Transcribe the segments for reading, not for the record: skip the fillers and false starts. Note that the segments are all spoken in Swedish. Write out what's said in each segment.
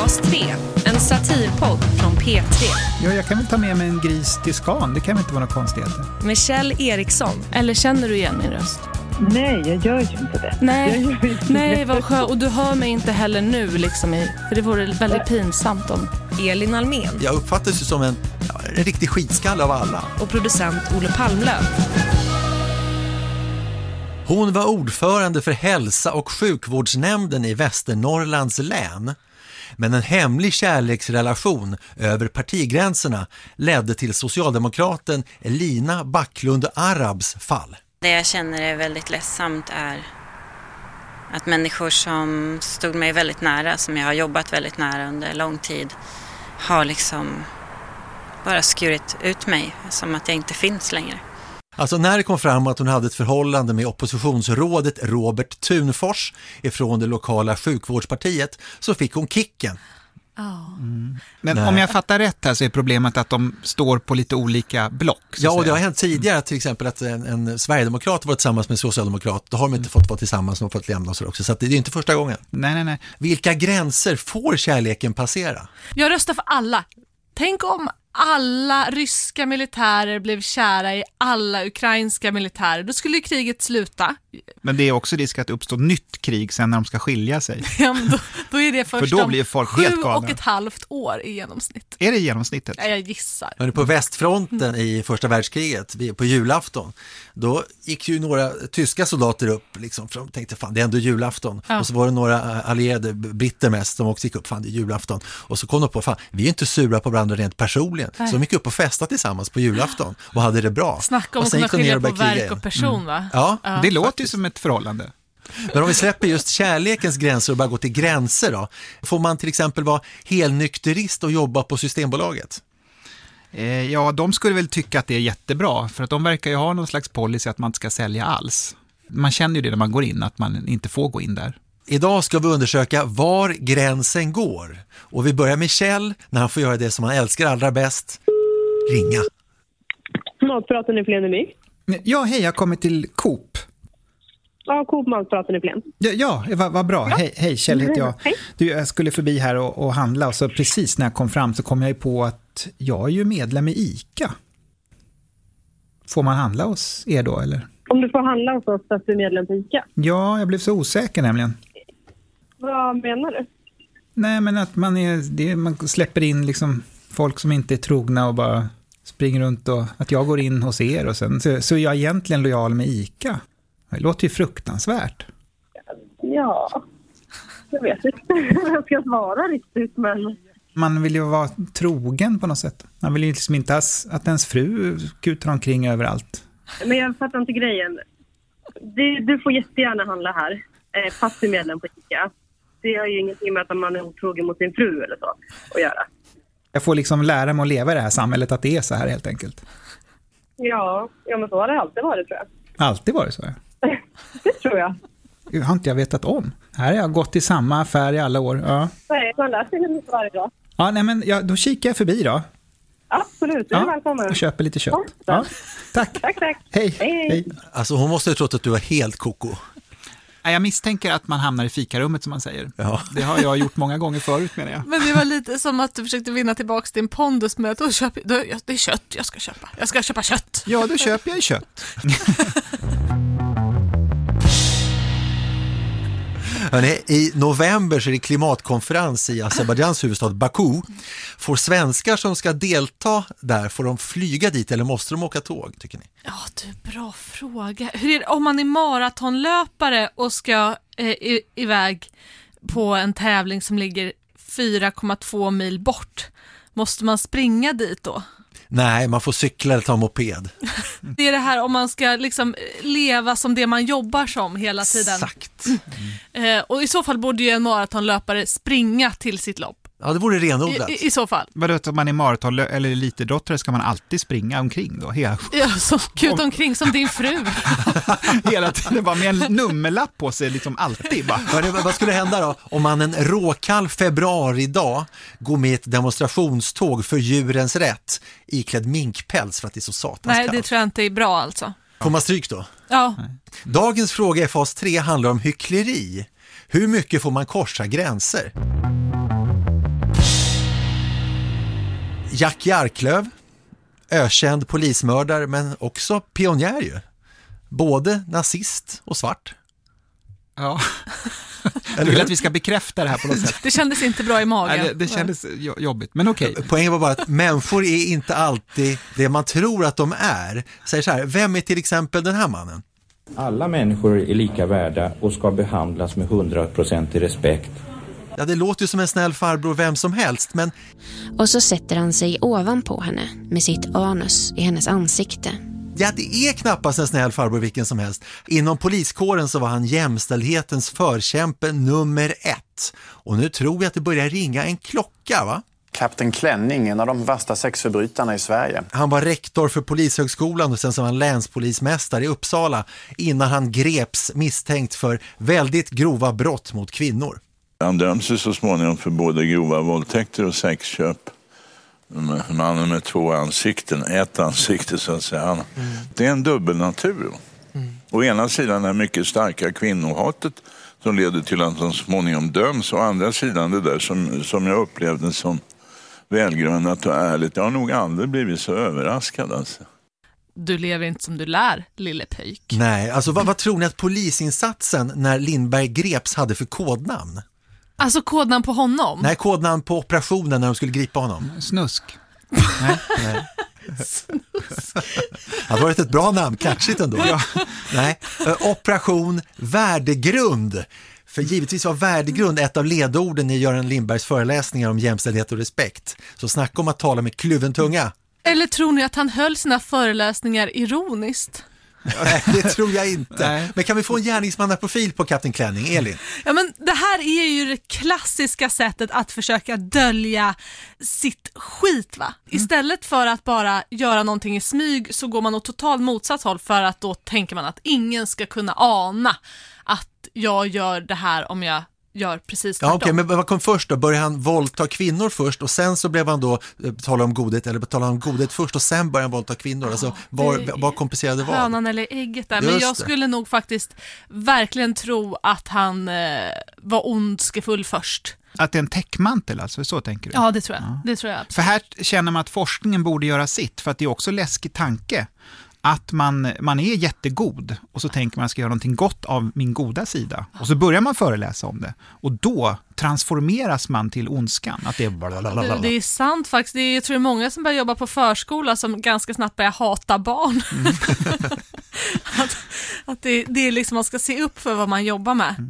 Fas 3, en satirpodd från P3. Ja, jag kan väl ta med mig en gris till skan. Det kan väl inte vara något konstigheter. Med Kjell Eriksson. Eller känner du igen min röst? Nej, jag gör ju inte det. Nej, vad skönt. Och du hör mig inte heller nu liksom för det vore väldigt pinsamt om... Elin Almen. Jag uppfattas ju som en riktig skitskalle av alla. Och producent Olle Palmlöv. Hon var ordförande för hälsa- och sjukvårdsnämnden i Västernorrlands län. Men en hemlig kärleksrelation över partigränserna ledde till socialdemokraten Lina Backlund Arabs fall. Det jag känner är väldigt ledsamt är att människor som stod mig väldigt nära, som jag har jobbat väldigt nära under lång tid, har liksom bara skurit ut mig som att jag inte finns längre. Alltså när det kom fram att hon hade ett förhållande med oppositionsrådet Robert Thunfors ifrån det lokala sjukvårdspartiet så fick hon kicken. Men om jag fattar rätt här så är problemet att de står på lite olika block. Ja, och det har hänt tidigare till exempel att en sverigedemokrat var tillsammans med en socialdemokrat. Då har de inte fått vara tillsammans, de har fått lämna oss också. Så att det är inte första gången. Nej. Vilka gränser får kärleken passera? Jag röstar för alla. Tänk om alla ryska militärer blev kära i alla ukrainska militärer. Då skulle ju kriget sluta. Men det är också risk att uppstå nytt krig sen när de ska skilja sig. Ja, men då är det först för då blir folk helt galna. 7,5 år i genomsnitt. Är det genomsnittet? Ja, jag gissar. Men på västfronten i första världskriget, på julafton, då gick ju några tyska soldater upp liksom, för de tänkte fan det är ändå julafton. Ja. Och så var det några allierade, britter mest, som också gick upp, fan det är julafton. Och så kom de på, fan vi är inte sura på varandra rent personligen. Nej. Så de gick upp och festade tillsammans på julafton och hade det bra. Snacka om att kunna skilja på verk och person, va? Ja, det låter ju som ett förhållande. Men om vi släpper just kärlekens gränser och bara går till gränser då. Får man till exempel vara helnykterist och jobba på Systembolaget? Ja, de skulle väl tycka att det är jättebra. För att de verkar ju ha någon slags policy att man inte ska sälja alls. Man känner ju det när man går in, att man inte får gå in där. Idag ska vi undersöka var gränsen går. Och vi börjar med Kjell när han får göra det som han älskar allra bäst. Ringa. Matpraten i Flenemy. Ja, hej, jag har kommit till Coop. Ja, Coop Matpraten i Flen. Ja, vad bra. Ja. Hej, Kjell heter jag. Hej. Jag skulle förbi här och handla och så precis när jag kom fram så kom jag ju på att jag är ju medlem i ICA. Får man handla hos er då, eller? Om du får handla hos oss att du är medlem på ICA? Ja, jag blev så osäker nämligen. Vad menar du? Nej, men att man släpper in liksom folk som inte är trogna och bara springer runt och att jag går in hos er och sen så är jag egentligen lojal med ICA. Det låter ju fruktansvärt. Ja, jag vet inte vad jag ska svara riktigt, men... Man vill ju vara trogen på något sätt. Man vill ju liksom inte att ens fru kutar omkring överallt. Men jag fattar inte grejen. Du får jättegärna handla här. Fast du är medlem på ICA. Det har ju ingenting med att man är otrogen mot sin fru eller så att göra. Jag får liksom lära mig att leva i det här samhället att det är så här helt enkelt. Ja men så har det alltid varit, tror jag. Alltid varit så, ja. Det tror jag. Det har inte jag vetat om. Här har jag gått i samma affär i alla år. Ja. Nej, man lär sig lite varje dag. Ja, nej men då kikar jag förbi då. Absolut, du är välkommen. Och köper lite kött. Ja, tack. Tack. Hej. Alltså hon måste ju trott att du var helt koko. Jag misstänker att man hamnar i fikarummet som man säger. Ja. Det har jag gjort många gånger förut, menar jag. Men det var lite som att du försökte vinna tillbaka din pondus med att det är kött jag ska köpa. Jag ska köpa kött. Ja, då köper jag ju kött. Hörrni, i november så är det klimatkonferens i Azerbajdzjans huvudstad Baku. Får svenskar som ska delta där, får de flyga dit eller måste de åka tåg, tycker ni? Ja, bra fråga. Hur är det om man är maratonlöpare och ska iväg på en tävling som ligger 4,2 mil bort? Måste man springa dit då? Nej, man får cykla eller ta moped. Det är det här om man ska liksom leva som det man jobbar som hela tiden. Exakt. Och i så fall borde ju en maratonlöpare springa till sitt lopp. Ja, det vore renodlat. I så fall. Vadå, om man är maraton eller elitidrottare ska man alltid springa omkring då? Ja, så kut omkring som din fru. Hela tiden bara med en nummerlapp på sig, liksom alltid bara. Vad skulle hända då om man en råkall februaridag går med ett demonstrationståg för djurens rätt iklädd minkpäls för att det är så satans Nej, kallt? det tror jag inte är bra alltså. Får man stryk då? Ja. Dagens fråga i fas 3 handlar om hyckleri. Hur mycket får man korsa gränser? Jack Jarklöv, ökänd polismördare men också pionjär ju. Både nazist och svart. Ja. Jag vill att vi ska bekräfta det här på något sätt. Det kändes inte bra i magen. Nej, det kändes jobbigt, men okej. Poängen var bara att människor är inte alltid det man tror att de är. Säger så här, vem är till exempel den här mannen? Alla människor är lika värda och ska behandlas med 100% respekt. Ja, det låter ju som en snäll farbror vem som helst, men... Och så sätter han sig ovanpå henne med sitt anus i hennes ansikte. Ja, det är knappast en snäll farbror vilken som helst. Inom poliskåren så var han jämställdhetens förkämpe nummer 1. Och nu tror jag att det börjar ringa en klocka, va? Kapten Klänning, en av de värsta sexförbrytarna i Sverige. Han var rektor för polishögskolan och sen så var han länspolismästare i Uppsala innan han greps misstänkt för väldigt grova brott mot kvinnor. Han döms så småningom för både grova våldtäkter och sexköp. Mannen med 2 ansikten, ett ansikte så att säga. Det är en dubbelnatur. Å ena sidan är mycket starka kvinnohatet som leder till att de småningom döms. Å andra sidan det där som jag upplevde som välgrundat och ärligt. Jag har nog aldrig blivit så överraskad alltså. Du lever inte som du lär, lille pöjk. Nej, alltså vad tror ni att polisinsatsen när Lindberg greps hade för kodnamn? Alltså kodnamn på honom? Nej, kodnamn på operationen när de skulle gripa honom. Snusk. Nej. Snusk. Det har varit ett bra namn, catchigt ändå. Ja. Nej, operation värdegrund. För givetvis var värdegrund ett av ledorden i Göran Lindbergs föreläsningar om jämställdhet och respekt. Så snacka om att tala med kluven tunga. Eller tror ni att han höll sina föreläsningar ironiskt? Nej, det tror jag inte. Nej. Men kan vi få en gärningsmannaprofil på Kapten Klänning, Elin? Ja, men det här är ju det klassiska sättet att försöka dölja sitt skit, va? Istället för att bara göra någonting i smyg så går man åt totalt motsatt håll, för att då tänker man att ingen ska kunna ana att jag gör det här om jag gör precis tvärtom. Ja, okej, men vad kom först då? Började han våldta kvinnor först och sen så blev han då tala om godhet, eller tala om godhet först och sen började han våldta kvinnor? Alltså, vad komplicerade var? Hönan eller ägget där. Men jag skulle nog faktiskt verkligen tro att han var ondskefull först. Att det är en täckmantel, alltså, så tänker du? Ja, det tror jag. Ja. Det tror jag. För här känner man att forskningen borde göra sitt, för att det är också läskig tanke. Att man är jättegod och så tänker man att jag ska göra någonting gott av min goda sida. Och så börjar man föreläsa om det. Och då transformeras man till ondskan. Att det är det är sant faktiskt. Jag tror det är många som börjar jobba på förskola som ganska snabbt börjar hata barn. att det är liksom, man ska se upp för vad man jobbar med.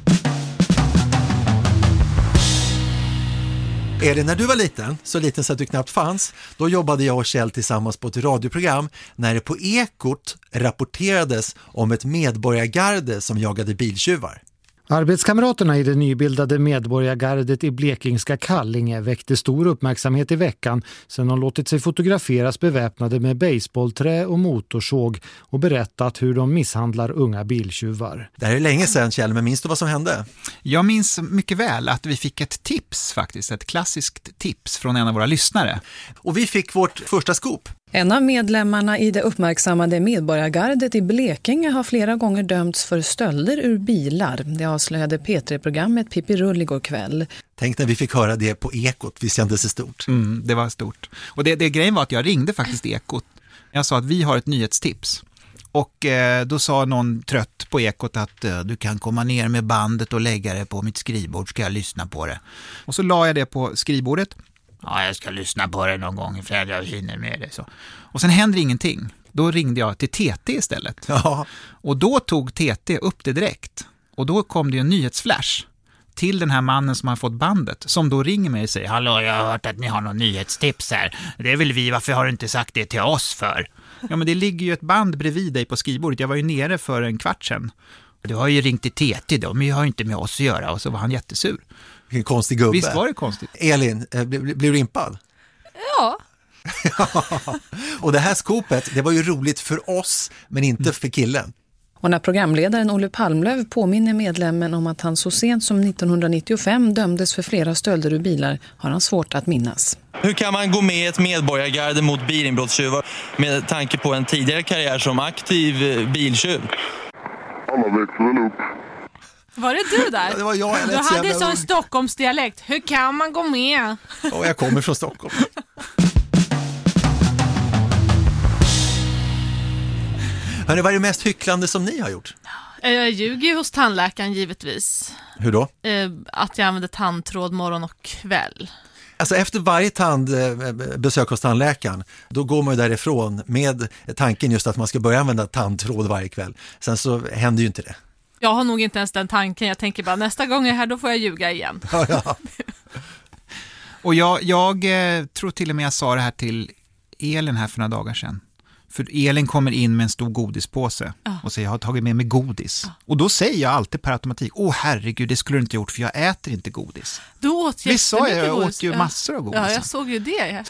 Elin, när du var liten, så liten så att du knappt fanns, då jobbade jag och Kjell tillsammans på ett radioprogram när det på Ekot rapporterades om ett medborgargarde som jagade biltjuvar. Arbetskamraterna i det nybildade medborgargardet i blekingska Kallinge väckte stor uppmärksamhet i veckan sedan de låtit sig fotograferas beväpnade med baseballträ och motorsåg och berättat hur de misshandlar unga biltjuvar. Det här är länge sedan, Kjell, men minns du vad som hände? Jag minns mycket väl att vi fick ett tips faktiskt, ett klassiskt tips från en av våra lyssnare. Och vi fick vårt första scoop. En av medlemmarna i det uppmärksammade medborgargardet i Blekinge har flera gånger dömts för stölder ur bilar. Det avslöjade P3-programmet Pippi Rull igår kväll. Tänk när vi fick höra det på Ekot, vi kände sig stort. Det var stort. Och det grejen var att jag ringde faktiskt Ekot. Jag sa att vi har ett nyhetstips. Och då sa någon trött på Ekot att du kan komma ner med bandet och lägga det på mitt skrivbord, ska jag lyssna på det. Och så la jag det på skrivbordet. Ja, jag ska lyssna på det någon gång för att jag hinner med det. Så. Och sen händer ingenting. Då ringde jag till TT istället. Ja. Och då tog TT upp det direkt. Och då kom det en nyhetsflash till den här mannen som har fått bandet. Som då ringer mig och säger: hallå, jag har hört att ni har någon nyhetstips här. Det är väl vi, varför har du inte sagt det till oss för? Ja, men det ligger ju ett band bredvid dig på skrivbordet. Jag var ju nere för en kvart sedan. Du har ju ringt till TT då, men jag har inte med oss att göra. Och så var han jättesur. Vilken konstig gubbe. Visst var det konstigt. Elin, blev du impad? Ja. Och det här skopet, det var ju roligt för oss, men inte för killen. Och när programledaren Olle Palmlöv påminner medlemmen om att han så sent som 1995 dömdes för flera stölder ur bilar har han svårt att minnas. Hur kan man gå med i ett medborgargarde mot bilinbrottstjuvar med tanke på en tidigare karriär som aktiv biltjuv? Alla växlar väl upp. Var det du där? Ja, det var jag. Du hade sån Stockholmsdialekt. Hur kan man gå med? Och jag kommer från Stockholm. Hörrni, vad är det mest hycklande som ni har gjort? Jag ljuger ju hos tandläkaren givetvis. Hur då? Att jag använder tandtråd morgon och kväll. Alltså efter varje besök hos tandläkaren, då går man ju därifrån med tanken just att man ska börja använda tandtråd varje kväll. Sen så händer ju inte det. Jag har nog inte ens den tanken. Jag tänker bara nästa gång jag är här, då får jag ljuga igen. Ja. Och jag tror till och med jag sa det här till Elin här för några dagar sedan. För Elin kommer in med en stor godispåse och säger jag har tagit med mig godis. Och då säger jag alltid per automatik, herregud, det skulle du inte gjort för jag äter inte godis. Du åt Visst sa jag godis. åt ju massor av godis. Ja, jag såg ju det.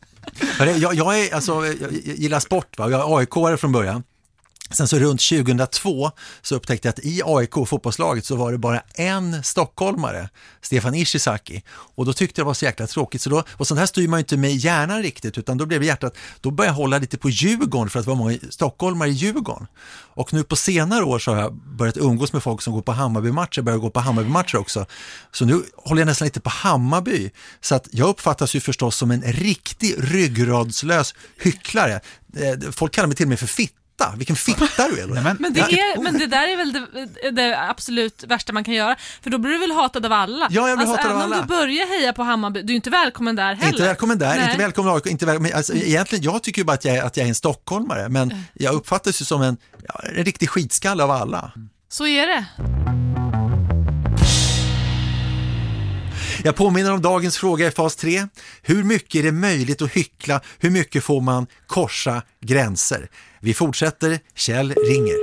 Jag gillar sport, va? Jag är AIK-are från början. Sen så runt 2002 så upptäckte jag att i AIK-fotbollslaget så var det bara en stockholmare, Stefan Ishizaki. Och då tyckte jag det var så jäkla tråkigt. Och sånt här styr man ju inte med hjärnan riktigt, utan då blev hjärtat, då började jag hålla lite på Djurgården för att det var många stockholmare i Djurgården. Och nu på senare år så har jag börjat umgås med folk som går på Hammarby-matcher, börjar gå på Hammarby-matcher också. Så nu håller jag nästan lite på Hammarby. Så att jag uppfattas ju förstås som en riktig ryggradslös hycklare. Folk kallar mig till och med för fitt. Vilken fitta du är. Men det där är väl det absolut värsta man kan göra. För då blir du väl hatad av alla. Ja, jag blir hatad av alla. Även om du börjar heja på Hammarby, du är inte välkommen där heller. Inte välkommen där, inte välkommen. Alltså, egentligen, jag tycker ju bara att jag är en stockholmare. Men jag uppfattas ju som en riktig skitskalle av alla. Så är det. Jag påminner om dagens fråga i fas 3. Hur mycket är det möjligt att hyckla? Hur mycket får man korsa gränser? Vi fortsätter. Kjell ringer.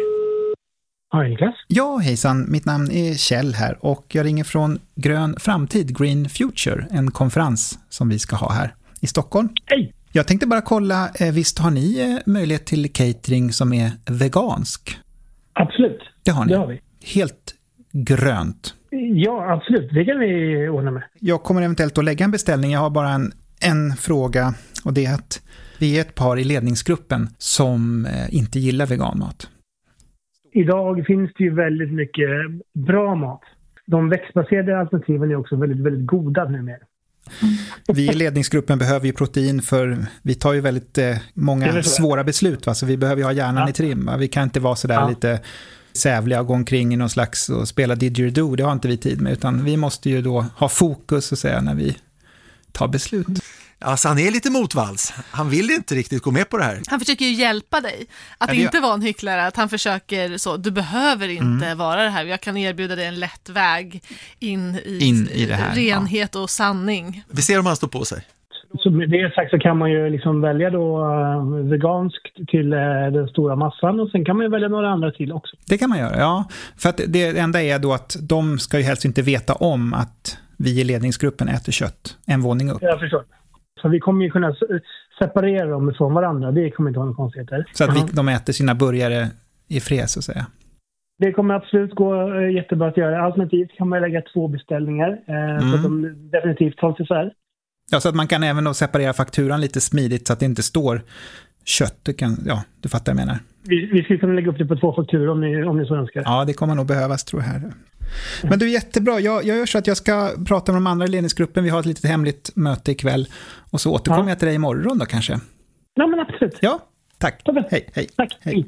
Ja, hejsan. Mitt namn är Kjell här och jag ringer från Grön Framtid, Green Future, en konferens som vi ska ha här i Stockholm. Hej! Jag tänkte bara kolla, visst har ni möjlighet till catering som är vegansk? Absolut. Det har ni? Det har vi. Helt grönt? Ja, absolut. Det kan vi ordna med. Jag kommer eventuellt att lägga en beställning. Jag har bara en fråga och det är att vi är ett par i ledningsgruppen som inte gillar veganmat. Idag finns det ju väldigt mycket bra mat. De växtbaserade alternativen är också väldigt, väldigt goda numera. Vi i ledningsgruppen behöver ju protein för vi tar ju väldigt många svåra beslut. Va? Så vi behöver ju ha hjärnan i trim. Va? Vi kan inte vara sådär lite sävliga och gå omkring i någon slags och spela didgeridoo. Det har inte vi tid med, utan vi måste ju då ha fokus och säga när vi tar beslut. Alltså han är lite motvalls. Han vill inte riktigt gå med på det här. Han försöker ju hjälpa dig att inte vara en hycklare. Att han försöker så, du behöver inte vara det här. Jag kan erbjuda dig en lätt väg in i det här, renhet och sanning. Vi ser om han står på sig. Så med det sagt så kan man ju liksom välja då veganskt till den stora massan och sen kan man ju välja några andra till också. Det kan man göra, ja. För att det enda är då att de ska ju helst inte veta om att vi i ledningsgruppen äter kött en våning upp. Jag förstår. Så vi kommer ju kunna separera dem från varandra, det kommer inte ha några konstigheter. Så att de äter sina burgare i fred så att säga. Det kommer absolut gå jättebra att göra. Alternativt kan man lägga 2 beställningar så att de definitivt hålls isär. Ja, så att man kan även då separera fakturan lite smidigt så att det inte står kött. Du fattar vad jag menar. Vi skulle kunna lägga upp det på 2 fakturor om ni så önskar. Ja, det kommer nog behövas tror jag här. Men du, jättebra. Jag gör så att jag ska prata med de andra i ledningsgruppen. Vi har ett litet hemligt möte ikväll. Och så återkommer jag till dig imorgon då kanske. Ja, men absolut. Ja, tack. Hej. Tack. Hej.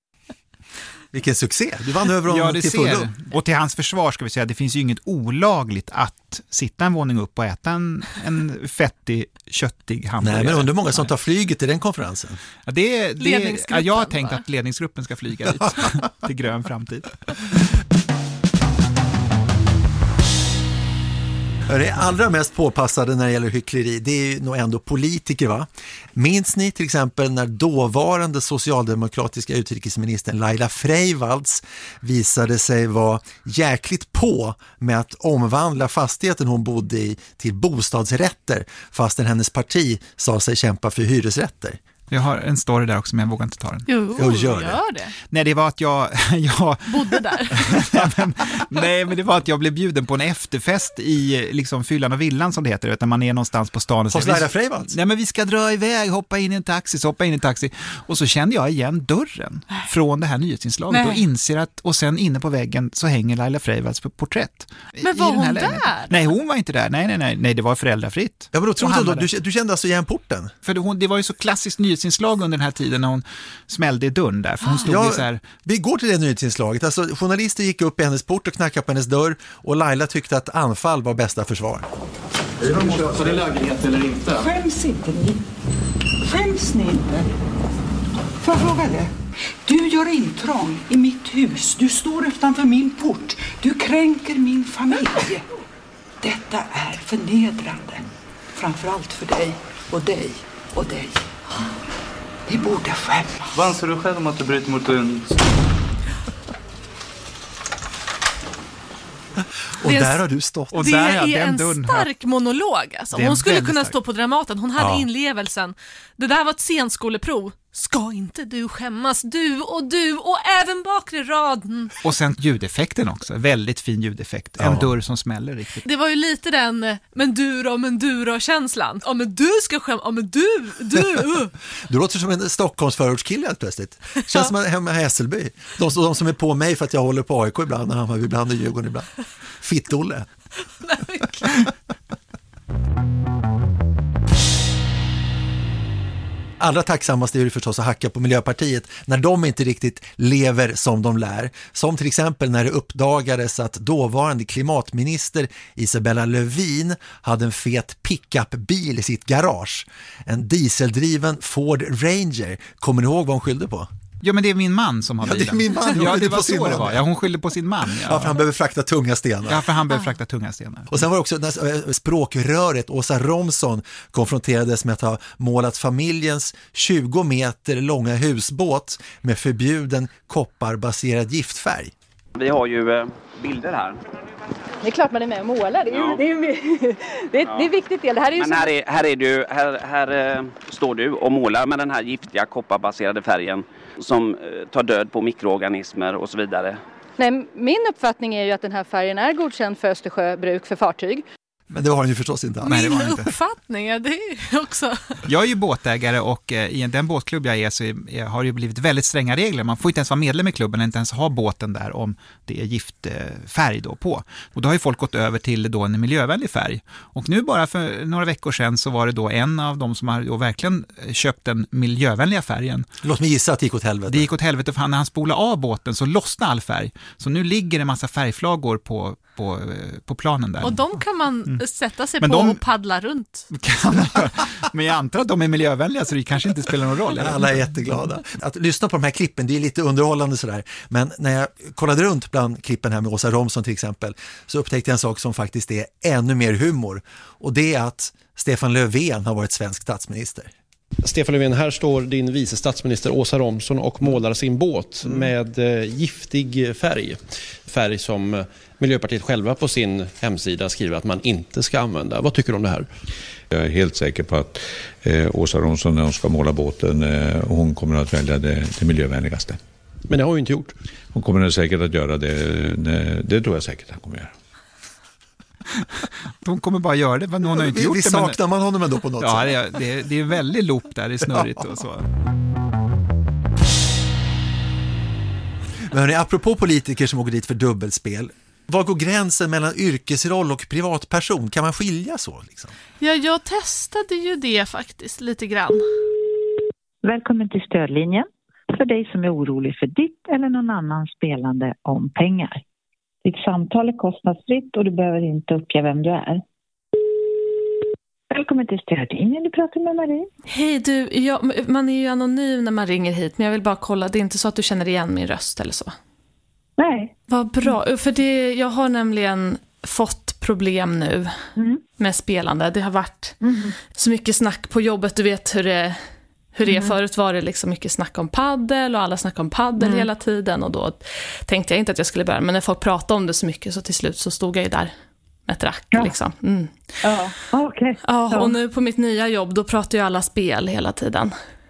Vilken succé. Du vann över honom till fullo. Och till hans försvar ska vi säga, det finns ju inget olagligt att sitta en våning upp och äta en fettig, köttig hamburgare. Nej, men undrar många som tar flyget i den konferensen. Ja, jag har tänkt att ledningsgruppen ska flyga dit till Grön Framtid. Det allra mest påpassade när det gäller hyckleri, det är ju nog ändå politiker, va? Minns ni till exempel när dåvarande socialdemokratiska utrikesministern Laila Freivalds visade sig vara jäkligt på med att omvandla fastigheten hon bodde i till bostadsrätter fastän hennes parti sa sig kämpa för hyresrätter? Jag har en story där också, men jag vågar inte ta den. Jo, gör det. Nej, det var att jag bodde där. Nej, men det var att jag blev bjuden på en efterfest i liksom Fyllan och Villan som det heter, när man är någonstans på stan och säger Laila Freivalds. Nej, men vi ska dra iväg, hoppa in i en taxi. Och så kände jag igen dörren från det här nyhetsinslaget och inser att, och sen inne på väggen så hänger Laila Freivalds på porträtt. Men var hon där? Nej, hon var inte där. Nej, det var föräldrafritt. Ja, men då trodde du kände alltså igen porten? För det var ju så klassiskt nyhetsinslag under den här tiden när hon smällde i dörren där. För hon stod ju så här... Vi går till det nyhetsinslaget. Alltså, journalister gick upp i hennes port och knackade på hennes dörr och Laila tyckte att anfall var bästa försvar. Köper det lägenhet eller inte? Skäms inte ni? Skäms ni inte? Får jag fråga det? Du gör intrång i mitt hus. Du står utanför min port. Du kränker min familj. Detta är förnedrande. Framförallt för dig och dig och dig. Ni borde skämmas. Vad anser du själv om att du bryter mot en... Och där har du stått. Och det är en stark monolog. Alltså. Hon skulle kunna stå på Dramaten. Hon hade inlevelsen. Det där var ett scenskoleprov. Ska inte du skämmas? Du och även bakre raden. Och sen ljudeffekten också. Väldigt fin ljudeffekt. En dörr som smäller riktigt. Det var ju lite den men du då känslan. Ja men du ska skämmas. Ja men du. Du låter som en Stockholmsförortskille helt plötsligt. Känns som hemma i Hässelby. De som är på mig för att jag håller på AIK ibland. Och han ibland i Djurgården ibland. Fittolle. Allra tacksammast är det förstås att hacka på Miljöpartiet när de inte riktigt lever som de lär. Som till exempel när det uppdagades att dåvarande klimatminister Isabella Lövin hade en fet pick-up-bil i sitt garage. En dieseldriven Ford Ranger. Kommer ni ihåg vad hon skyllde på? Ja, men det är min man som har bilen. Ja, det är min man. Ja, det var så det var. Ja, hon skyllde på sin man. Ja, för han behöver frakta tunga stenar. Ja, för han behöver frakta tunga stenar. Och sen var det också när språkröret Åsa Romson konfronterades med att ha målat familjens 20 meter långa husbåt med förbjuden kopparbaserad giftfärg. Vi har ju bilder här. Det är klart man är med och målar. Det är en viktig del. Det här är ju men här står du och målar med den här giftiga kopparbaserade färgen som tar död på mikroorganismer och så vidare. Nej, min uppfattning är ju att den här färgen är godkänd för Östersjöbruk för fartyg. Men det har han ju förstås inte. Min uppfattning är det också. Jag är ju båtägare och i den båtklubb jag är så har det ju blivit väldigt stränga regler. Man får inte ens vara medlem i klubben och inte ens ha båten där om det är giftfärg då på. Och då har ju folk gått över till då en miljövänlig färg. Och nu bara för några veckor sedan så var det då en av dem som har då verkligen köpt den miljövänliga färgen. Låt mig gissa att det gick åt helvete. Det gick åt helvete för när han spolade av båten så lossnade all färg. Så nu ligger det en massa färgflagor på planen där. Och de kan man sätta sig på och paddla runt. Men jag antar att de är miljövänliga så det kanske inte spelar någon roll. Alla är jätteglada. Att lyssna på de här klippen, det är lite underhållande sådär. Men när jag kollade runt bland klippen här med Åsa Romson till exempel så upptäckte jag en sak som faktiskt är ännu mer humor. Och det är att Stefan Löfven har varit svensk statsminister. Stefan Löfven, här står din vice statsminister Åsa Romson och målar sin båt med giftig färg. Färg som Miljöpartiet själva på sin hemsida skriver att man inte ska använda. Vad tycker du om det här? Jag är helt säker på att Åsa Romson när hon ska måla båten hon kommer att välja det miljövänligaste. Men det har hon ju inte gjort. Hon kommer säkert att göra det tror jag säkert att hon kommer göra. De kommer bara göra det, men hon har inte gjort det. Vi saknar man honom ändå på något sätt. Ja, det är väldigt loop där, det är snurrigt och så. Men hörni, apropå politiker som åker dit för dubbelspel, var går gränsen mellan yrkesroll och privatperson? Kan man skilja så? Liksom? Ja, jag testade ju det faktiskt lite grann. Välkommen till stödlinjen för dig som är orolig för ditt eller någon annan spelande om pengar. Ditt samtal är kostnadsfritt och du behöver inte uppge vem du är. Välkommen till stödlinjen, du pratar med Marie. Hej du, man är ju anonym när man ringer hit, men jag vill bara kolla, det är inte så att du känner igen min röst eller så? Nej. Vad bra, för jag har nämligen fått problem nu med spelande. Det har varit så mycket snack på jobbet, du vet hur det är. Förut var det liksom mycket snack om paddel och alla snackade om paddel hela tiden och då tänkte jag inte att jag skulle börja, men när folk pratade om det så mycket så till slut så stod jag ju där med ett rack liksom. Ja, okej. Ja, och nu på mitt nya jobb då pratar ju alla spel hela tiden.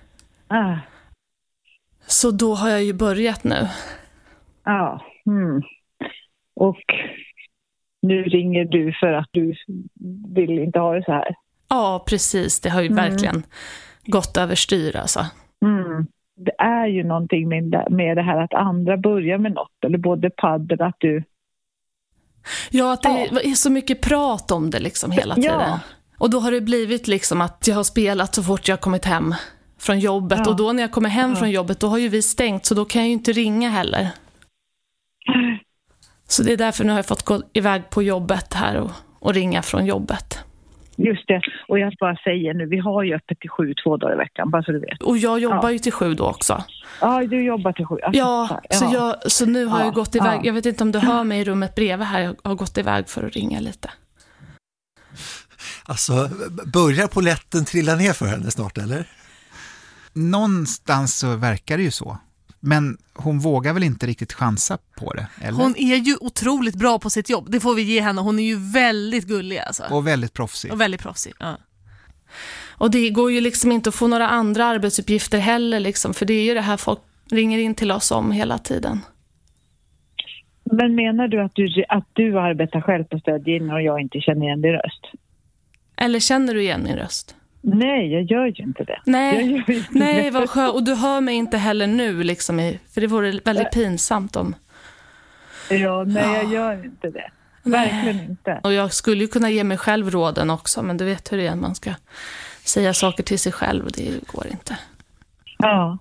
Så då har jag ju börjat nu. Ja. Och nu ringer du för att du vill inte ha det så här. Ja, precis. Det har ju verkligen gått överstyr alltså. Det är ju någonting med det här att andra börjar med något, eller både paddel att du... Ja, att det är så mycket prat om det liksom hela tiden. Ja. Och då har det blivit liksom att jag har spelat så fort jag har kommit hem från jobbet. Ja. Och då när jag kommer hem från jobbet, då har ju vi stängt, så då kan jag ju inte ringa heller. Så det är därför nu har jag fått gå iväg på jobbet här och ringa från jobbet. Just det, och jag bara säger nu, vi har ju öppet till 7 2 dagar i veckan, bara så du vet. Och jag jobbar ju till 7 då också. Ja, du jobbar till 7. Så nu har jag gått iväg. Jag vet inte om du hör mig i rummet bredvid här. Jag har gått iväg för att ringa lite. Alltså, börjar polletten trilla ner för henne snart, eller? Någonstans så verkar det ju så. Men hon vågar väl inte riktigt chansa på det, eller? Hon är ju otroligt bra på sitt jobb. Det får vi ge henne. Hon är ju väldigt gullig alltså. Och väldigt proffsig. Ja. Och det går ju liksom inte att få några andra arbetsuppgifter heller liksom. För det är ju det här folk ringer in till oss om hela tiden. Men menar du att du arbetar själv på stödgivning och jag inte känner igen din röst? Eller känner du igen min röst? Nej, jag gör ju inte det. Nej, vad skönt. Och du hör mig inte heller nu liksom, för det vore väldigt pinsamt om... Ja, nej, jag gör inte det. Verkligen inte. Och jag skulle ju kunna ge mig själv råden också, men du vet hur det är, man ska säga saker till sig själv och det går inte. Ja.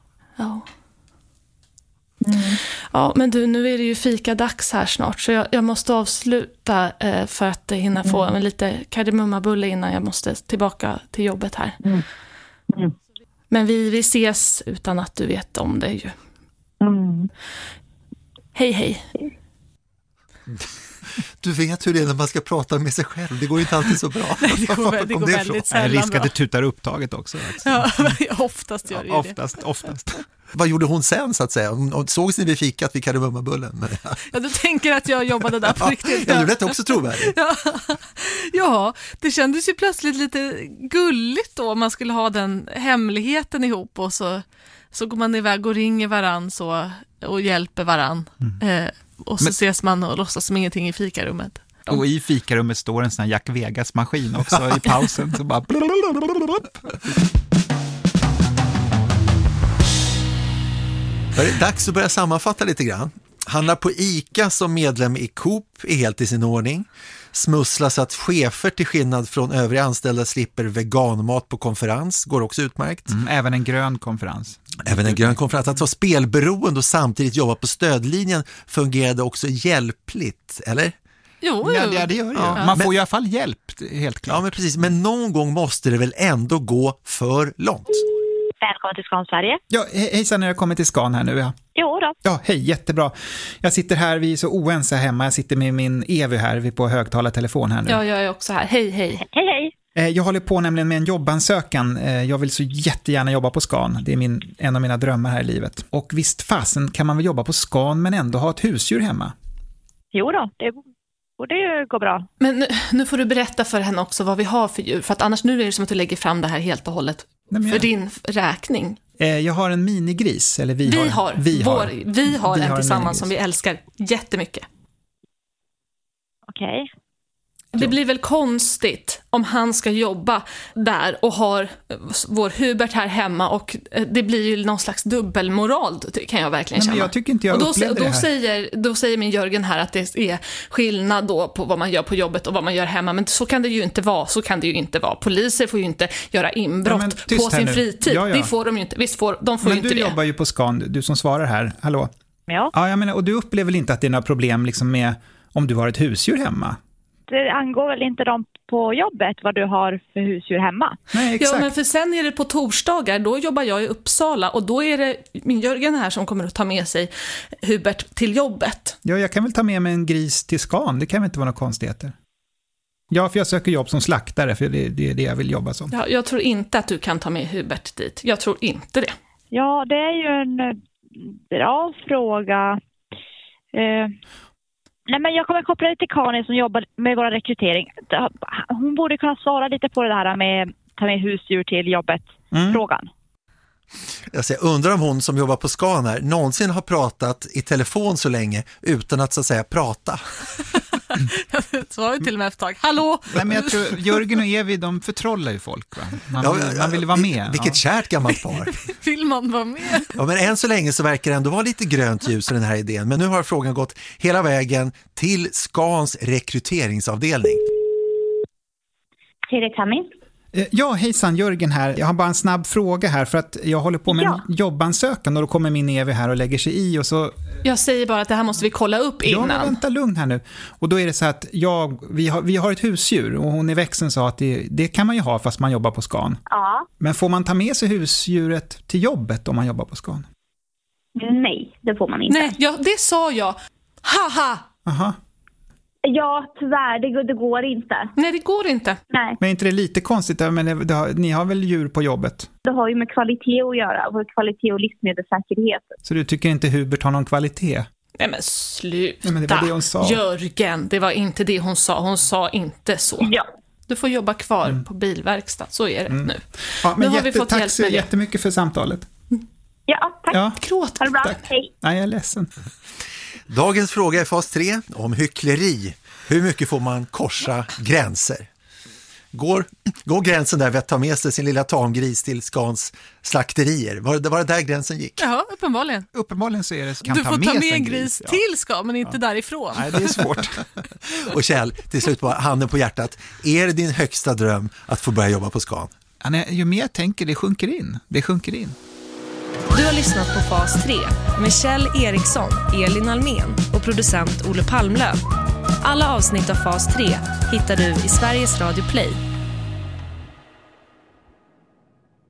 Ja, men du, nu är det ju fika-dags här snart, så jag måste avsluta för att hinna få en lite kardemummabulle innan jag måste tillbaka till jobbet här. Men vi ses utan att du vet om det ju. Hej. Du vet hur det är när man ska prata med sig själv. Det går inte alltid så bra. Nej, det går väldigt sällan. Risk att det tutar upptaget också. Ja, oftast gör det ju oftast. Vad gjorde hon sen så att säga? Hon sågs ni vid fikat vid kardemummabullen? Ja, du tänker att jag jobbade där på riktigt. Ja, du lät också trovärdig. Ja, det kändes ju plötsligt lite gulligt då. Man skulle ha den hemligheten ihop och så går man iväg och ringer varann och hjälper varann. Och så ses man och låtsas som ingenting i fikarummet. Och i fikarummet står en sån här Jack Vegas-maskin också i pausen. Så bara... Det är dags att börja sammanfatta lite grann. Handlar på ICA som medlem i Coop är helt i sin ordning. Smussla så att chefer till skillnad från övriga anställda slipper veganmat på konferens går också utmärkt. Även en grön konferens. Att vara spelberoende och samtidigt jobba på stödlinjen fungerade också hjälpligt, eller? Jo. Ja, det gör det. Ja. Man får i alla fall hjälp, helt klart. Ja, men precis. Men någon gång måste det väl ändå gå för långt. Välkommen till Scan Sverige. Ja, hejsan när jag kommer till Scan här nu. Ja. Jo då. Ja, hej, jättebra. Jag sitter här, vi är så oense hemma. Jag sitter med min Evi här, vi är på högtalartelefon här nu. Ja, jag är också här. Hej. Jag håller på nämligen med en jobbansökan. Jag vill så jättegärna jobba på Scan. Det är en av mina drömmar här i livet. Och visst fasen kan man väl jobba på Scan men ändå ha ett husdjur hemma? Jo då, det borde ju gå bra. Men nu får du berätta för henne också vad vi har för djur. För att annars nu är det som att du lägger fram det här helt och hållet för din räkning. Jag har en minigris. Eller vi har en tillsammans som vi älskar jättemycket. Okej. Det blir väl konstigt om han ska jobba där och har vår Hubert här hemma och det blir ju någon slags dubbelmoral kan jag verkligen känna. Men jag tycker inte jag upplevde det här. Då säger min Jörgen här att det är skillnad då på vad man gör på jobbet och vad man gör hemma. Men så kan det ju inte vara. Poliser får ju inte göra inbrott på sin fritid. Ja. Det får de ju inte. Visst de får ju inte det. Men du jobbar ju på Scan, du som svarar här. Hallå? Ja. Ja, jag menar, och du upplever väl inte att det är några problem liksom med om du har ett husdjur hemma? Det angår väl inte dem på jobbet vad du har för husdjur hemma? Nej, exakt. Ja, men för sen är det på torsdagar, då jobbar jag i Uppsala och då är det min Jörgen här som kommer att ta med sig Hubert till jobbet. Ja, jag kan väl ta med mig en gris till Scan, det kan väl inte vara några konstigheter. Ja, för jag söker jobb som slaktare, för det är det jag vill jobba som. Ja, jag tror inte att du kan ta med Hubert dit. Jag tror inte det. Ja, det är ju en bra fråga. Nej, men jag kommer koppla det till Karin som jobbar med vår rekrytering. Hon borde kunna svara lite på det här med ta med husdjur till jobbet frågan. Jag undrar om hon som jobbar på Scan här någonsin har pratat i telefon så länge utan att så att säga prata. Jag svarar ju till och med efter ett tag. Hallå! Nej, men jag tror Jörgen och Evi, de förtrollar ju folk. Va? Man vill vara med. Vilket kärt gammalt par. Vill man vara med? Ja, men än så länge så verkar det ändå vara lite grönt ljus i den här idén. Men nu har frågan gått hela vägen till Scans rekryteringsavdelning. Till Tammy. Ja, hejsan, Jörgen här. Jag har bara en snabb fråga här för att jag håller på med en jobbansökan och då kommer min Evi här och lägger sig i och så... Jag säger bara att det här måste vi kolla upp innan. Ja, vänta lugn här nu. Och då är det så att vi har ett husdjur och hon i växeln sa att det kan man ju ha fast man jobbar på Scan. Ja. Men får man ta med sig husdjuret till jobbet om man jobbar på Scan? Nej, det får man inte. Nej, ja, det sa jag. Haha! Aha. Ja, tyvärr, det går inte. Nej, det går inte. Nej. Men är inte det lite konstigt? Men ni har väl djur på jobbet? Det har ju med kvalitet att göra, kvalitet och livsmedelssäkerhet. Så du tycker inte Hubert har någon kvalitet? Nej men sluta. Nej, men det var det hon sa. Jörgen, det var inte det hon sa. Hon sa inte så. Ja. Du får jobba kvar på bilverkstad, så är det nu. Ja, men nu har vi fått tack hjälp så med det. Jättemycket för samtalet. Ja, tack. Ja. Gråt. Ha det bra. Tack. Hej. Nej, jag är ledsen. Dagens fråga är fas 3 om hyckleri. Hur mycket får man korsa gränser? Går gränsen där vid att ta med sig sin lilla tamgris till Scans slakterier? Var det där gränsen gick? Ja, uppenbarligen. Uppenbarligen så är det... Du får ta med en gris till Scan, men inte därifrån. Nej, det är svårt. Och Kjell, till slut bara handen på hjärtat. Är det din högsta dröm att få börja jobba på Scan? Ja, nej, ju mer jag tänker, det sjunker in. Du har lyssnat på Fas 3 med Kjell Eriksson, Elin Almen och producent Olle Palmlöf. Alla avsnitt av Fas 3 hittar du i Sveriges Radio Play.